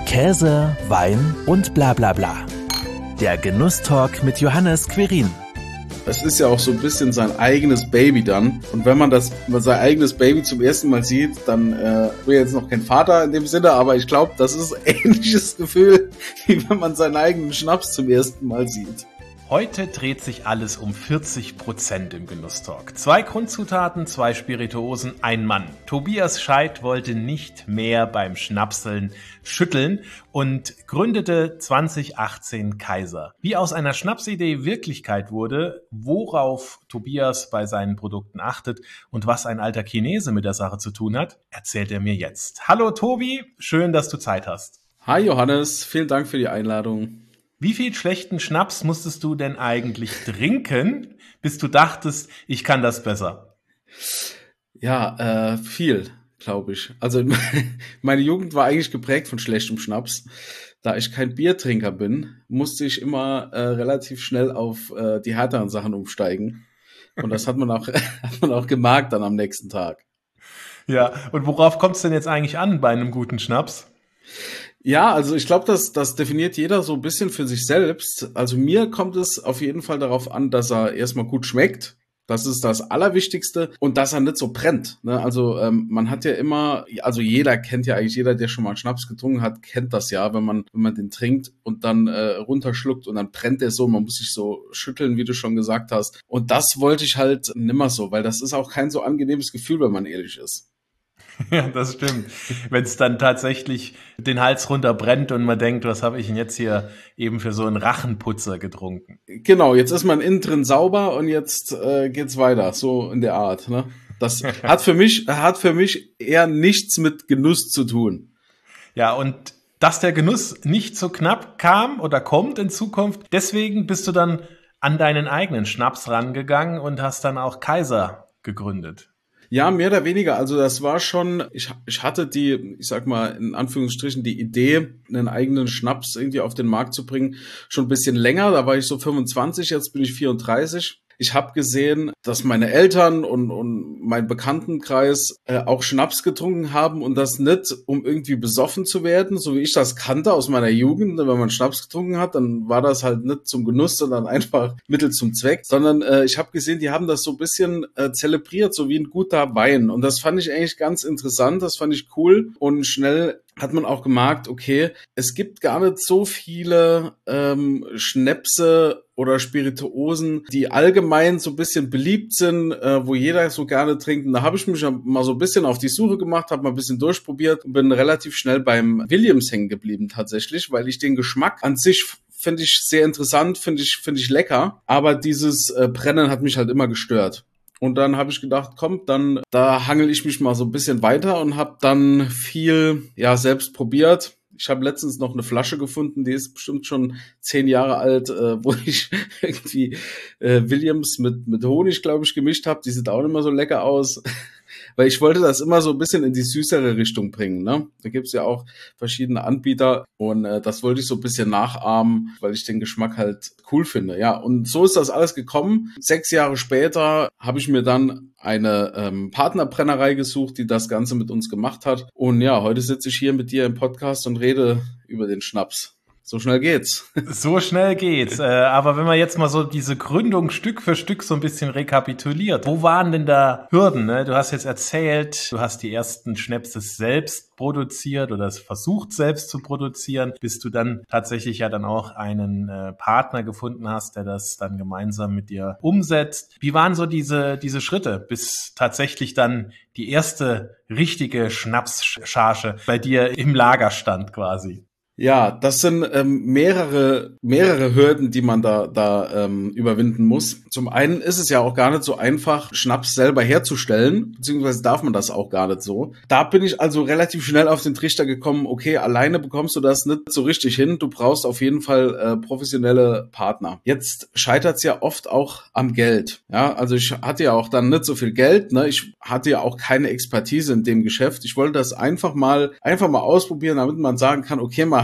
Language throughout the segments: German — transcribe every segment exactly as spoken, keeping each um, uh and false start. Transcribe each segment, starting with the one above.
Käse, Wein und bla bla bla. Der Genusstalk mit Johannes Quirin. Es ist ja auch so ein bisschen sein eigenes Baby dann. Und wenn man das, wenn man sein eigenes Baby zum ersten Mal sieht, dann, äh, ich bin jetzt noch kein Vater in dem Sinne, aber ich glaube, das ist ein ähnliches Gefühl, wie wenn man seinen eigenen Schnaps zum ersten Mal sieht. Heute dreht sich alles um vierzig Prozent im Genusstalk. Zwei Grundzutaten, zwei Spirituosen, ein Mann. Tobias Scheidt wollte nicht mehr beim Schnapseln schütteln und gründete zwanzig achtzehn Kaiser. Wie aus einer Schnapsidee Wirklichkeit wurde, worauf Tobias bei seinen Produkten achtet und was ein alter Chinese mit der Sache zu tun hat, erzählt er mir jetzt. Hallo Tobi, schön, dass du Zeit hast. Hi Johannes, vielen Dank für die Einladung. Wie viel schlechten Schnaps musstest du denn eigentlich trinken, bis du dachtest, ich kann das besser? Ja, äh, viel, glaube ich. Also meine Jugend war eigentlich geprägt von schlechtem Schnaps. Da ich kein Biertrinker bin, musste ich immer äh, relativ schnell auf äh, die härteren Sachen umsteigen. Und das hat man auch, hat man auch gemerkt dann am nächsten Tag. Ja, und worauf kommt es denn jetzt eigentlich an bei einem guten Schnaps? Ja, also ich glaube, das, das definiert jeder so ein bisschen für sich selbst. Also mir kommt es auf jeden Fall darauf an, dass er erstmal gut schmeckt. Das ist das Allerwichtigste. Und dass er nicht so brennt. Ne? Also ähm, man hat ja immer, also jeder kennt ja eigentlich, jeder, der schon mal einen Schnaps getrunken hat, kennt das ja, wenn man wenn man den trinkt und dann äh, runterschluckt und dann brennt der so. Man muss sich so schütteln, wie du schon gesagt hast. Und das wollte ich halt nimmer so, weil das ist auch kein so angenehmes Gefühl, wenn man ehrlich ist. Ja, das stimmt. Wenn es dann tatsächlich den Hals runter brennt und man denkt, was habe ich denn jetzt hier eben für so einen Rachenputzer getrunken? Genau, jetzt ist man innen drin sauber und jetzt äh, geht's weiter, so in der Art. Ne? Das hat für mich hat für mich eher nichts mit Genuss zu tun. Ja, und dass der Genuss nicht so knapp kam oder kommt in Zukunft, deswegen bist du dann an deinen eigenen Schnaps rangegangen und hast dann auch Kaiser gegründet. Ja, mehr oder weniger. Also das war schon, ich, ich hatte die, ich sag mal in Anführungsstrichen, die Idee, einen eigenen Schnaps irgendwie auf den Markt zu bringen, schon ein bisschen länger. Da war ich so fünfundzwanzig, jetzt bin ich vierunddreißig. Ich habe gesehen, dass meine Eltern und, und mein Bekanntenkreis äh, auch Schnaps getrunken haben und das nicht, um irgendwie besoffen zu werden, so wie ich das kannte aus meiner Jugend. Wenn man Schnaps getrunken hat, dann war das halt nicht zum Genuss, sondern einfach Mittel zum Zweck. Sondern äh, ich habe gesehen, die haben das so ein bisschen äh, zelebriert, so wie ein guter Wein. Und das fand ich eigentlich ganz interessant, das fand ich cool. Und schnell hat man auch gemerkt, okay, es gibt gar nicht so viele ähm, Schnäpse oder Spirituosen, die allgemein so ein bisschen beliebt sind, äh, wo jeder so gerne trinkt. Und da habe ich mich mal so ein bisschen auf die Suche gemacht, habe mal ein bisschen durchprobiert und bin relativ schnell beim Williams hängen geblieben tatsächlich, weil ich den Geschmack an sich finde ich sehr interessant, finde ich finde ich lecker, aber dieses äh, Brennen hat mich halt immer gestört. Und dann habe ich gedacht, komm, dann da hangel ich mich mal so ein bisschen weiter und habe dann viel ja selbst probiert. Ich habe letztens noch eine Flasche gefunden, die ist bestimmt schon zehn Jahre alt, äh, wo ich irgendwie äh, Williams mit mit Honig, glaube ich, gemischt habe. Die sieht auch nicht mehr so lecker aus. Weil ich wollte das immer so ein bisschen in die süßere Richtung bringen, ne? Da gibt's ja auch verschiedene Anbieter und äh, das wollte ich so ein bisschen nachahmen, weil ich den Geschmack halt cool finde. Ja, und so ist das alles gekommen. Sechs Jahre später habe ich mir dann eine ähm, Partnerbrennerei gesucht, die das Ganze mit uns gemacht hat. Und ja, heute sitze ich hier mit dir im Podcast und rede über den Schnaps. So schnell geht's. So schnell geht's. Äh, aber wenn man jetzt mal so diese Gründung Stück für Stück so ein bisschen rekapituliert, wo waren denn da Hürden? Ne? Du hast jetzt erzählt, du hast die ersten Schnäpse selbst produziert oder es versucht selbst zu produzieren, bis du dann tatsächlich ja dann auch einen äh, Partner gefunden hast, der das dann gemeinsam mit dir umsetzt. Wie waren so diese diese Schritte, bis tatsächlich dann die erste richtige Schnapscharge bei dir im Lager stand quasi? Ja, das sind ähm, mehrere mehrere Hürden, die man da da ähm, überwinden muss. Zum einen ist es ja auch gar nicht so einfach, Schnaps selber herzustellen, beziehungsweise darf man das auch gar nicht so. Da bin ich also relativ schnell auf den Trichter gekommen, okay, alleine bekommst du das nicht so richtig hin, du brauchst auf jeden Fall äh, professionelle Partner. Jetzt scheitert's ja oft auch am Geld. Ja, also ich hatte ja auch dann nicht so viel Geld, ne? Ich hatte ja auch keine Expertise in dem Geschäft. Ich wollte das einfach mal einfach mal ausprobieren, damit man sagen kann, okay, man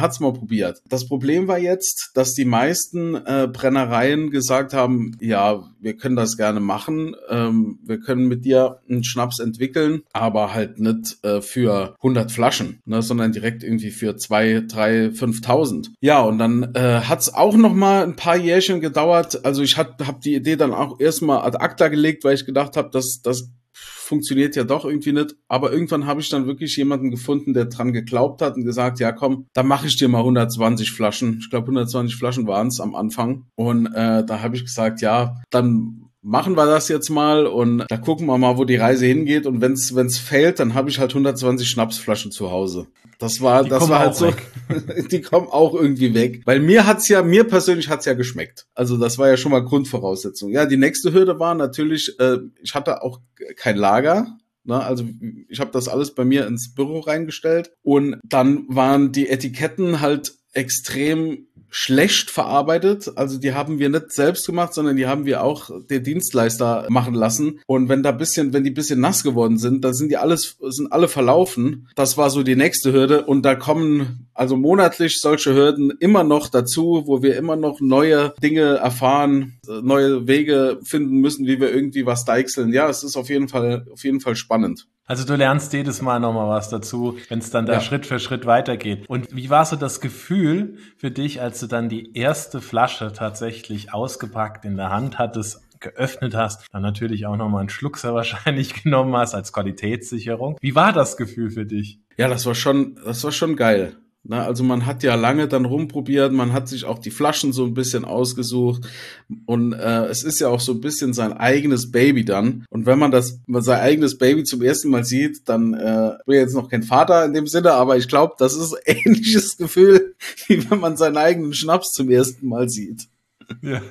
hat's mal probiert. Das Problem war jetzt, dass die meisten äh, Brennereien gesagt haben, ja, wir können das gerne machen, ähm, wir können mit dir einen Schnaps entwickeln, aber halt nicht äh, für hundert Flaschen, ne, sondern direkt irgendwie für zwei, drei, fünftausend. Ja, und dann äh, hat's auch noch mal ein paar Jährchen gedauert. Also ich hab, hab die Idee dann auch erstmal ad acta gelegt, weil ich gedacht habe, dass das funktioniert ja doch irgendwie nicht. Aber irgendwann habe ich dann wirklich jemanden gefunden, der dran geglaubt hat und gesagt, ja komm, da mache ich dir mal hundertzwanzig Flaschen. Ich glaube, hundertzwanzig Flaschen waren es am Anfang. Und äh, da habe ich gesagt, ja, dann machen wir das jetzt mal und da gucken wir mal, wo die Reise hingeht. Und wenn's wenn's fällt, dann habe ich halt hundertzwanzig Schnapsflaschen zu Hause. Das war, die das war halt so, die kommen auch irgendwie weg. Weil mir hat's ja, mir persönlich hat's ja geschmeckt. Also das war ja schon mal Grundvoraussetzung. Ja, die nächste Hürde war natürlich, äh, ich hatte auch kein Lager. Ne, also ich habe das alles bei mir ins Büro reingestellt und dann waren die Etiketten halt extrem schlecht verarbeitet. Also die haben wir nicht selbst gemacht, sondern die haben wir auch der Dienstleister machen lassen. Und wenn da bisschen, wenn die bisschen nass geworden sind, dann sind die alles, sind alle verlaufen. Das war so die nächste Hürde. Und da kommen also monatlich solche Hürden immer noch dazu, wo wir immer noch neue Dinge erfahren, neue Wege finden müssen, wie wir irgendwie was deichseln. Ja, es ist auf jeden Fall, auf jeden Fall spannend. Also du lernst jedes Mal nochmal was dazu, wenn es dann da Ja. Schritt für Schritt weitergeht. Und wie war so das Gefühl für dich, als du dann die erste Flasche tatsächlich ausgepackt in der Hand hattest, geöffnet hast, dann natürlich auch nochmal einen Schluck sehr wahrscheinlich genommen hast als Qualitätssicherung. Wie war das Gefühl für dich? Ja, das war schon, das war schon geil. Na, also man hat ja lange dann rumprobiert, man hat sich auch die Flaschen so ein bisschen ausgesucht und äh, es ist ja auch so ein bisschen sein eigenes Baby dann. Und wenn man das, man sein eigenes Baby zum ersten Mal sieht, dann äh, ich bin jetzt noch kein Vater in dem Sinne, aber ich glaube, das ist ein ähnliches Gefühl, wie wenn man seinen eigenen Schnaps zum ersten Mal sieht. Ja,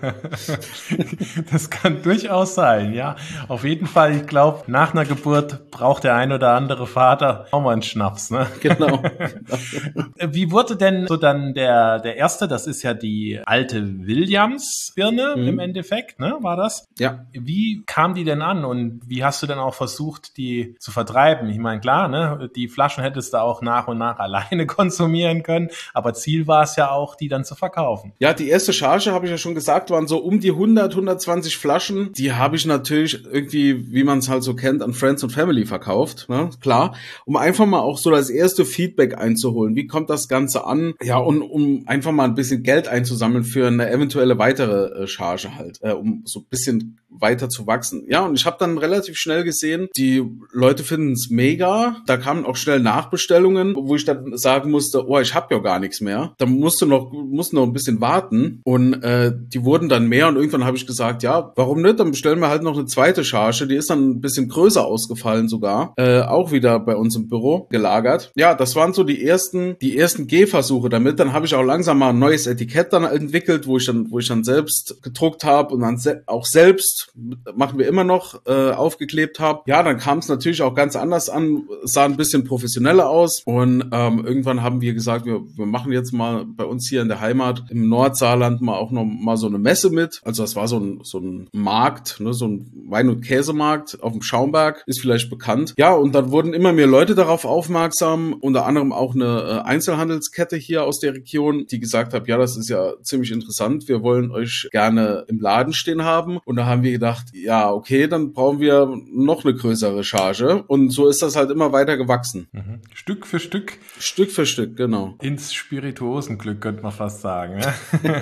das kann durchaus sein, ja. Auf jeden Fall, ich glaube, nach einer Geburt braucht der ein oder andere Vater auch mal einen Schnaps, ne? Genau. Wie wurde denn so dann der, der erste, das ist ja die alte Williams-Birne Mhm. im Endeffekt, ne, war das? Ja. Wie kam die denn an und wie hast du denn auch versucht, die zu vertreiben? Ich meine, klar, ne, die Flaschen hättest du auch nach und nach alleine konsumieren können, aber Ziel war es ja auch, die dann zu verkaufen. Ja, die erste Charge, habe ich ja schon gesagt, waren so um die hundert, hundertzwanzig Flaschen. Die habe ich natürlich irgendwie, wie man es halt so kennt, an Friends und Family verkauft, ne? Klar, um einfach mal auch so das erste Feedback einzuholen. Wie kommt das Ganze an? Ja, und um einfach mal ein bisschen Geld einzusammeln für eine eventuelle weitere äh, Charge halt, äh, um so ein bisschen weiter zu wachsen. Ja, und ich habe dann relativ schnell gesehen, die Leute finden es mega. Da kamen auch schnell Nachbestellungen, wo ich dann sagen musste, oh, ich habe ja gar nichts mehr. Da musst du noch, musst noch ein bisschen warten. Und äh, die wurden dann mehr und irgendwann habe ich gesagt, ja, warum nicht? Dann bestellen wir halt noch eine zweite Charge. Die ist dann ein bisschen größer ausgefallen sogar. Äh, auch wieder bei uns im Büro gelagert. Ja, das waren so die ersten, die ersten Gehversuche damit. Dann habe ich auch langsam mal ein neues Etikett dann entwickelt, wo ich dann, wo ich dann selbst gedruckt habe und dann se- auch selbst, machen wir immer noch, äh, aufgeklebt habe. Ja, dann kam es natürlich auch ganz anders an, sah ein bisschen professioneller aus und ähm, irgendwann haben wir gesagt, wir, wir machen jetzt mal bei uns hier in der Heimat im Nordsaarland mal auch noch mal so eine Messe mit. Also das war so ein, so ein Markt, ne, so ein Wein- und Käsemarkt auf dem Schaumberg, ist vielleicht bekannt. Ja, und dann wurden immer mehr Leute darauf aufmerksam, unter anderem auch eine äh, Einzelhandelskette hier aus der Region, die gesagt hat, ja, das ist ja ziemlich interessant, wir wollen euch gerne im Laden stehen haben. Und da haben wir gedacht, ja, okay, dann brauchen wir noch eine größere Charge. Und so ist das halt immer weiter gewachsen. Mhm. Stück für Stück. Stück für Stück, genau. Ins Spirituosenglück, könnte man fast sagen. Ja?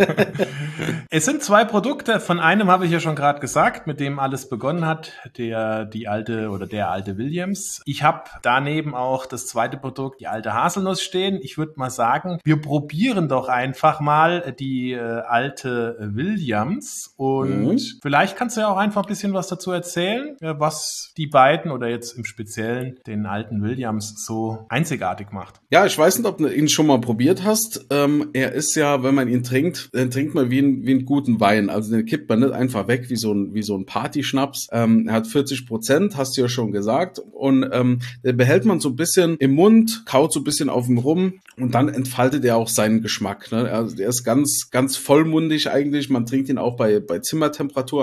Es sind zwei Produkte. Von einem habe ich ja schon gerade gesagt, mit dem alles begonnen hat, der die alte oder der alte Williams. Ich habe daneben auch das zweite Produkt, die alte Haselnuss stehen. Ich würde mal sagen, wir probieren doch einfach mal die äh, alte Williams und Mhm. vielleicht kannst du ja auch einfach ein bisschen was dazu erzählen, ja, was die beiden oder jetzt im Speziellen den alten Williams so einzigartig macht. Ja, ich weiß nicht, ob du ihn schon mal probiert hast. Ähm, er ist ja, wenn man ihn trinkt, dann trinkt man wie, ein, wie einen guten Wein. Also den kippt man nicht einfach weg wie so ein, wie so ein Partyschnaps. Ähm, er hat vierzig Prozent, hast du ja schon gesagt. Und ähm, den behält man so ein bisschen im Mund, kaut so ein bisschen auf ihm rum und dann entfaltet er auch seinen Geschmack. Ne? Also der ist ganz, ganz vollmundig eigentlich. Man trinkt ihn auch bei, bei Zimmertemperatur am besten.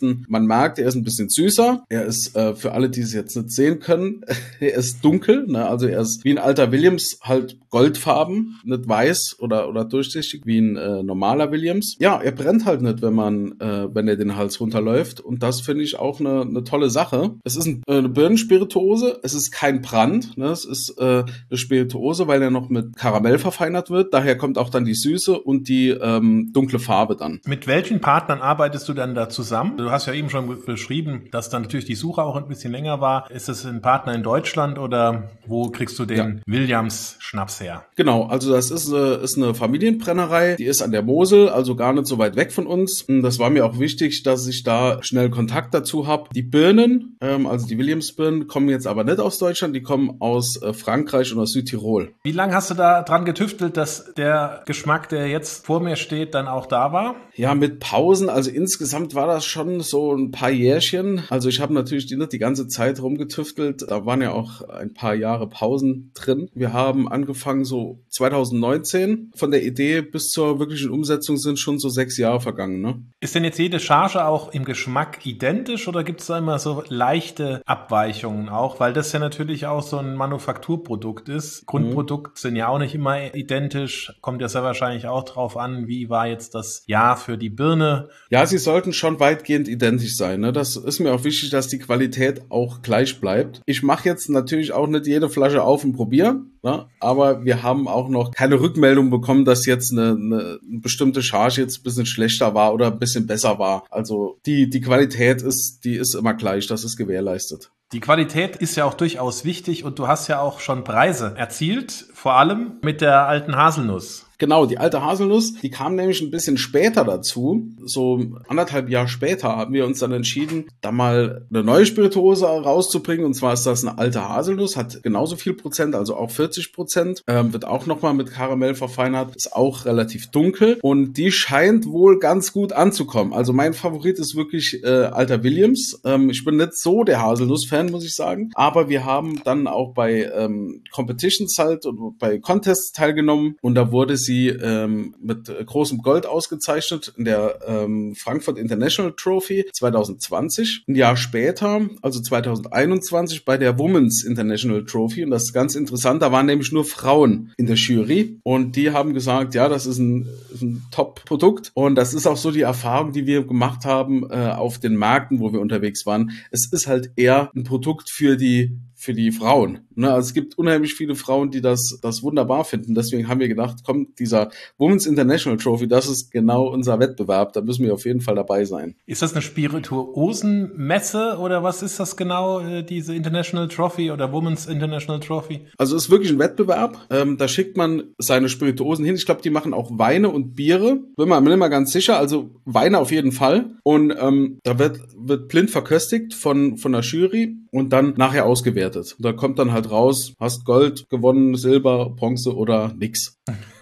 beobachten. Man merkt, er ist ein bisschen süßer. Er ist, äh, für alle, die es jetzt nicht sehen können, er ist dunkel, ne? Also er ist wie ein alter Williams, halt goldfarben, nicht weiß oder, oder durchsichtig wie ein äh, normaler Williams. Ja, er brennt halt nicht, wenn man, äh, wenn er den Hals runterläuft. Und das finde ich auch eine, eine tolle Sache. Es ist ein, äh, eine Birnenspirituose. Es ist kein Brand. Ne? Es ist äh, eine Spirituose, weil er noch mit Karamell verfeinert wird. Daher kommt auch dann die Süße und die ähm, dunkle Farbe dann. Mit welchen Partnern arbeitest du dann da zusammen? Du hast ja eben schon beschrieben, dass dann natürlich die Suche auch ein bisschen länger war. Ist es ein Partner in Deutschland oder wo kriegst du den ja. Williams Schnaps her? Genau, also das ist eine, ist eine Familienbrennerei, die ist an der Mosel, also gar nicht so weit weg von uns. Das war mir auch wichtig, dass ich da schnell Kontakt dazu habe. Die Birnen, ähm, also die Williams-Birnen, kommen jetzt aber nicht aus Deutschland, die kommen aus äh, Frankreich und aus Südtirol. Wie lange hast du da dran getüftelt, dass der Geschmack, der jetzt vor mir steht, dann auch da war? Ja, mit Pausen, also insgesamt war das schon so ein paar Jährchen. Also ich habe natürlich nicht die ganze Zeit rumgetüftelt, da waren ja auch ein paar Jahre Pausen drin. Wir haben angefangen so zwanzig neunzehn. Von der Idee bis zur wirklichen Umsetzung sind schon so sechs Jahre vergangen. Ne? Ist denn jetzt jede Charge auch im Geschmack identisch oder gibt es da immer so leichte Abweichungen auch? Weil das ja natürlich auch so ein Manufakturprodukt ist. Grundprodukt mhm. sind ja auch nicht immer identisch. Kommt ja sehr wahrscheinlich auch drauf an, wie war jetzt das Jahr für die Birne? Ja, sie sollten schon weitgehend identisch sein. Ne? Das ist mir auch wichtig, dass die Qualität auch gleich bleibt. Ich mache jetzt natürlich auch nicht jede Flasche auf und probiere. Ne? Aber wir haben auch noch keine Rückmeldung bekommen, dass jetzt eine, eine bestimmte Charge jetzt ein bisschen schlechter war oder ein bisschen besser war. Also die, die Qualität ist, die ist immer gleich, das ist gewährleistet. Die Qualität ist ja auch durchaus wichtig und du hast ja auch schon Preise erzielt, vor allem mit der alten Haselnuss. Genau, die alte Haselnuss, die kam nämlich ein bisschen später dazu. So anderthalb Jahre später haben wir uns dann entschieden, da mal eine neue Spirituose rauszubringen. Und zwar ist das eine alte Haselnuss, hat genauso viel Prozent, also auch vierzig Prozent. Ähm, wird auch nochmal mit Karamell verfeinert, ist auch relativ dunkel. Und die scheint wohl ganz gut anzukommen. Also mein Favorit ist wirklich äh, alter Williams. Ähm, ich bin nicht so der Haselnuss-Fan, muss ich sagen. Aber wir haben dann auch bei ähm, Competitions halt und bei Contests teilgenommen. Und da wurde sie sie ähm, mit äh, großem Gold ausgezeichnet in der ähm, Frankfurt International Trophy zwanzig zwanzig. Ein Jahr später, also zwanzig einundzwanzig, bei der Women's International Trophy. Und das ist ganz interessant, da waren nämlich nur Frauen in der Jury. Und die haben gesagt, ja, das ist ein, ist ein Top-Produkt. Und das ist auch so die Erfahrung, die wir gemacht haben äh, auf den Märkten, wo wir unterwegs waren. Es ist halt eher ein Produkt für die für die Frauen. Ne? Also es gibt unheimlich viele Frauen, die das, das wunderbar finden. Deswegen haben wir gedacht, komm, dieser Women's International Trophy, das ist genau unser Wettbewerb. Da müssen wir auf jeden Fall dabei sein. Ist das eine Spirituosenmesse oder was ist das genau, diese International Trophy oder Women's International Trophy? Also es ist wirklich ein Wettbewerb. Ähm, da schickt man seine Spirituosen hin. Ich glaube, die machen auch Weine und Biere. Bin mir nicht mal ganz sicher. Also Weine auf jeden Fall. Und ähm, da wird, wird blind verköstigt von, von der Jury und dann nachher ausgewertet. Und da kommt dann halt raus, hast Gold gewonnen, Silber, Bronze oder nix.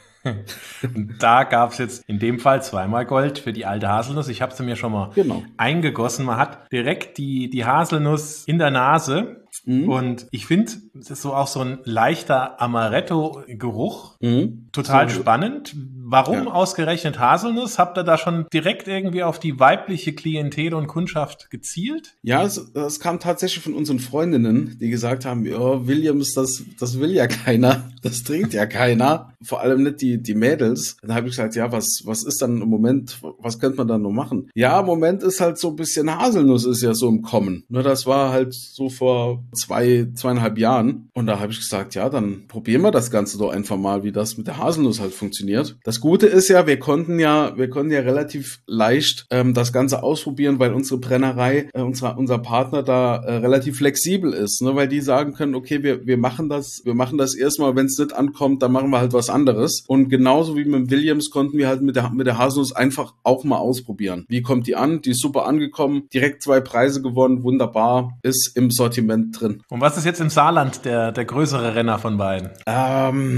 Da gab es jetzt in dem Fall zweimal Gold für die alte Haselnuss. Ich habe sie mir schon mal genau. eingegossen. Man hat direkt die, die Haselnuss in der Nase. Mhm. Und ich finde, es ist so auch so ein leichter Amaretto-Geruch. Mhm. Total so spannend. Warum ja. ausgerechnet Haselnuss? Habt ihr da schon direkt irgendwie auf die weibliche Klientel und Kundschaft gezielt? Ja, es, es kam tatsächlich von unseren Freundinnen, die gesagt haben, ja, Williams, das, das will ja keiner. Das trinkt ja keiner. Vor allem nicht die, die Mädels. Dann habe ich gesagt, ja, was, was ist dann im Moment, was könnte man dann noch machen? Ja, im Moment ist halt so ein bisschen Haselnuss ist ja so im Kommen. Nur das war halt so vor zwei, zweieinhalb Jahren. Und da habe ich gesagt, ja, dann probieren wir das Ganze doch einfach mal, wie das mit der Haselnuss halt funktioniert. Das Gute ist ja, wir konnten ja, wir konnten ja relativ leicht ähm, das Ganze ausprobieren, weil unsere Brennerei, äh, unser, unser Partner da äh, relativ flexibel ist, ne? Weil die sagen können, okay, wir, wir machen das, wir machen das erstmal, wenn es nicht ankommt, dann machen wir halt was anderes. Und genauso wie mit dem Williams konnten wir halt mit der, mit der Haselnuss einfach auch mal ausprobieren. Wie kommt die an? Die ist super angekommen, direkt zwei Preise gewonnen, wunderbar, ist im Sortiment drin. Und was ist jetzt im Saarland der, der größere Renner von beiden? Ähm...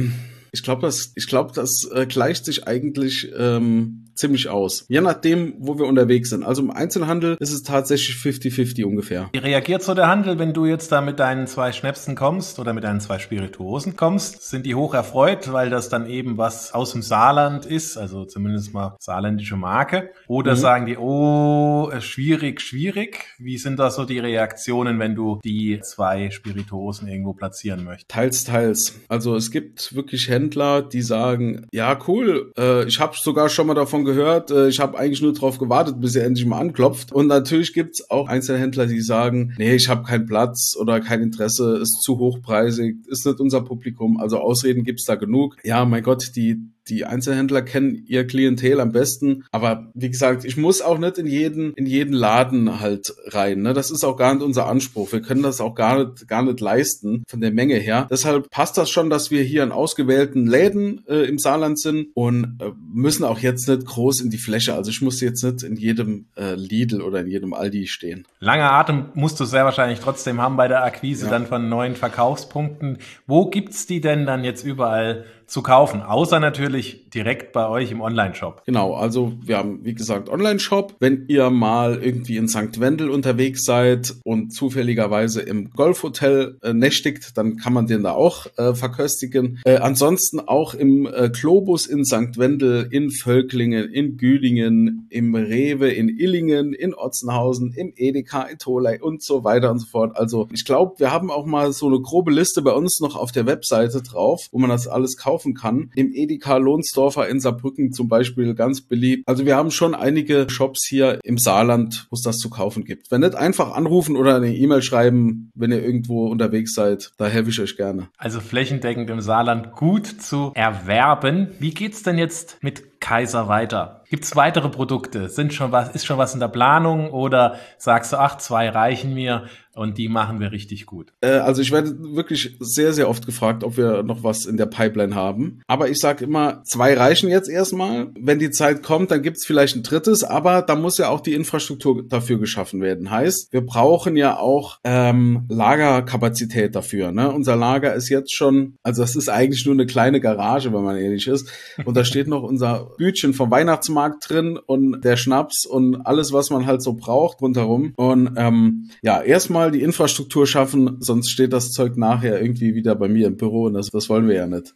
Ich glaube, das, ich glaube, das äh, gleicht sich eigentlich ähm, ziemlich aus. Je nachdem, wo wir unterwegs sind. Also im Einzelhandel ist es tatsächlich fifty fifty ungefähr. Wie reagiert so der Handel, wenn du jetzt da mit deinen zwei Schnäpsen kommst oder mit deinen zwei Spirituosen kommst? Sind die hoch erfreut, weil das dann eben was aus dem Saarland ist, also zumindest mal saarländische Marke? Oder mhm. sagen die, oh, schwierig, schwierig? Wie sind da so die Reaktionen, wenn du die zwei Spirituosen irgendwo platzieren möchtest? Teils, teils. Also es gibt wirklich Händler, die sagen, ja cool, äh, ich habe sogar schon mal davon gehört, äh, ich habe eigentlich nur drauf gewartet, bis er endlich mal anklopft. Und natürlich gibt's auch Einzelhändler, die sagen, nee, ich habe keinen Platz oder kein Interesse, ist zu hochpreisig, ist nicht unser Publikum. Also Ausreden gibt's da genug. Ja, mein Gott, die Die Einzelhändler kennen ihr Klientel am besten. Aber wie gesagt, ich muss auch nicht in jeden, in jeden Laden halt rein. Ne? Das ist auch gar nicht unser Anspruch. Wir können das auch gar nicht, gar nicht leisten von der Menge her. Deshalb passt das schon, dass wir hier in ausgewählten Läden äh, im Saarland sind und äh, müssen auch jetzt nicht groß in die Fläche. Also ich muss jetzt nicht in jedem äh, Lidl oder in jedem Aldi stehen. Langer Atem musst du sehr wahrscheinlich trotzdem haben bei der Akquise ja. dann von neuen Verkaufspunkten. Wo gibt's die denn dann jetzt überall zu kaufen, außer natürlich direkt bei euch im Online-Shop? Genau, also wir haben, wie gesagt, Online-Shop. Wenn ihr mal irgendwie in Sankt Wendel unterwegs seid und zufälligerweise im Golfhotel äh, nächtigt, dann kann man den da auch äh, verköstigen. Äh, ansonsten auch im äh, Globus in Sankt Wendel, in Völklingen, in Güdingen, im Rewe, in Illingen, in Otzenhausen, im Edeka, in Tholey und so weiter und so fort. Also ich glaube, wir haben auch mal so eine grobe Liste bei uns noch auf der Webseite drauf, wo man das alles kaufen kann. Im Edeka Lohnsdorfer in Saarbrücken zum Beispiel ganz beliebt. Also wir haben schon einige Shops hier im Saarland, wo es das zu kaufen gibt. Wenn nicht, einfach anrufen oder eine E-Mail schreiben, wenn ihr irgendwo unterwegs seid. Da helfe ich euch gerne. Also flächendeckend im Saarland gut zu erwerben. Wie geht's denn jetzt mit Kaiser weiter? Gibt's weitere Produkte? Sind schon was, ist schon was in der Planung oder sagst du, ach, zwei reichen mir und die machen wir richtig gut? Äh, also ich werde wirklich sehr, sehr oft gefragt, ob wir noch was in der Pipeline haben. Aber ich sage immer, zwei reichen jetzt erstmal. Wenn die Zeit kommt, dann gibt's vielleicht ein drittes, aber da muss ja auch die Infrastruktur dafür geschaffen werden. Heißt, wir brauchen ja auch ähm, Lagerkapazität dafür. Ne? Unser Lager ist jetzt schon, also das ist eigentlich nur eine kleine Garage, wenn man ehrlich ist. Und da steht noch unser Bütchen vom Weihnachtsmarkt drin und der Schnaps und alles, was man halt so braucht rundherum. Und ähm, ja, erstmal die Infrastruktur schaffen, sonst steht das Zeug nachher irgendwie wieder bei mir im Büro und das, das wollen wir ja nicht.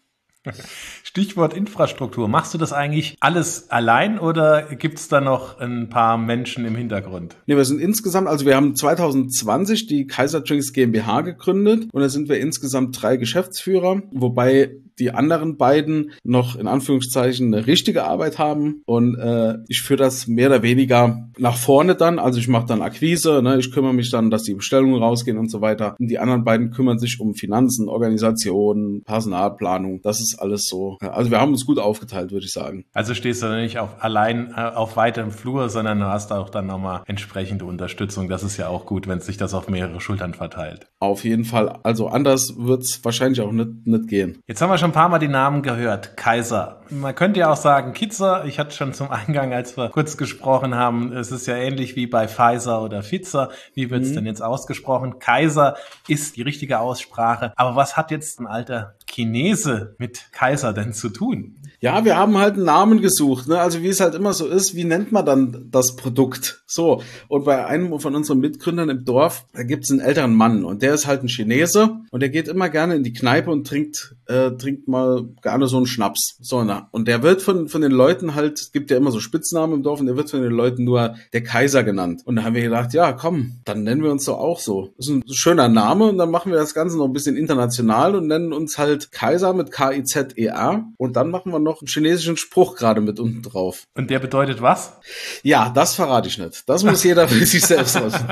Stichwort Infrastruktur. Machst du das eigentlich alles allein oder gibt's da noch ein paar Menschen im Hintergrund? Nee, wir sind insgesamt, also wir haben zwanzig zwanzig die Kaiser Drinks GmbH gegründet und da sind wir insgesamt drei Geschäftsführer, wobei die anderen beiden noch in Anführungszeichen eine richtige Arbeit haben und äh, ich führe das mehr oder weniger nach vorne dann, also ich mache dann Akquise, ne? Ich kümmere mich dann, dass die Bestellungen rausgehen und so weiter und die anderen beiden kümmern sich um Finanzen, Organisation, Personalplanung, das ist alles so. Also wir haben uns gut aufgeteilt, würde ich sagen. Also stehst du nicht auf, allein äh, auf weitem Flur, sondern du hast auch dann nochmal entsprechende Unterstützung. Das ist ja auch gut, wenn sich das auf mehrere Schultern verteilt. Auf jeden Fall. Also anders wird es wahrscheinlich auch nicht, nicht gehen. Jetzt haben wir schon ein paar Mal die Namen gehört. Kaiser. Man könnte ja auch sagen Kitzer. Ich hatte schon zum Eingang, als wir kurz gesprochen haben, es ist ja ähnlich wie bei Pfizer oder Pfizer. Wie wird es mhm. denn jetzt ausgesprochen? Kaiser ist die richtige Aussprache. Aber was hat jetzt ein alter Chinese mit Kaiser denn zu tun? Ja, wir haben halt einen Namen gesucht, ne? Also wie es halt immer so ist, wie nennt man dann das Produkt? So, und bei einem von unseren Mitgründern im Dorf, da gibt's einen älteren Mann und der ist halt ein Chinese und der geht immer gerne in die Kneipe und trinkt äh, trinkt mal gerne so einen Schnaps. So, na, und der wird von von den Leuten halt, es gibt ja immer so Spitznamen im Dorf und der wird von den Leuten nur der Kaiser genannt. Und da haben wir gedacht, ja komm, dann nennen wir uns doch auch so. Das ist ein schöner Name und dann machen wir das Ganze noch ein bisschen international und nennen uns halt Kaiser mit K I Z E R und dann machen wir noch einen chinesischen Spruch gerade mit unten drauf. Und der bedeutet was? Ja, das verrate ich nicht. Das muss jeder für sich selbst wissen.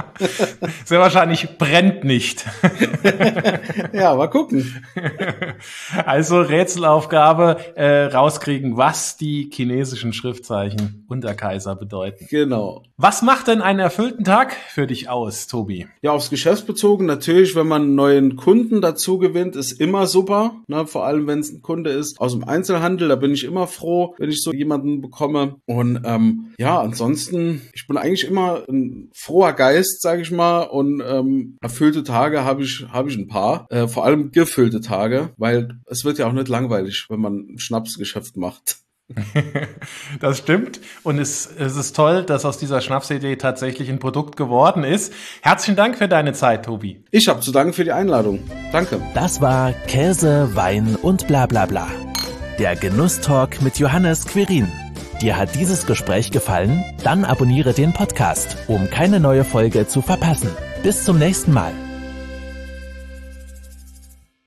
Sehr wahrscheinlich brennt nicht. Ja, mal gucken. Also Rätselaufgabe, äh, rauskriegen, was die chinesischen Schriftzeichen unter Kaiser bedeuten. Genau. Was macht denn einen erfüllten Tag für dich aus, Tobi? Ja, aufs Geschäft bezogen natürlich, wenn man einen neuen Kunden dazu gewinnt, ist immer so. super, ne? Vor allem, wenn es ein Kunde ist aus dem Einzelhandel, da bin ich immer froh, wenn ich so jemanden bekomme. Und ähm, ja, ansonsten, ich bin eigentlich immer ein froher Geist, sage ich mal, und ähm, erfüllte Tage habe ich habe ich ein paar, äh, vor allem gefüllte Tage, weil es wird ja auch nicht langweilig, wenn man ein Schnapsgeschäft macht. Das stimmt. Und es, es ist toll, dass aus dieser Schnapsidee tatsächlich ein Produkt geworden ist. Herzlichen Dank für deine Zeit, Tobi. Ich habe zu danken für die Einladung. Danke. Das war Käse, Wein und bla bla bla. Der Genusstalk mit Johannes Quirin. Dir hat dieses Gespräch gefallen? Dann abonniere den Podcast, um keine neue Folge zu verpassen. Bis zum nächsten Mal.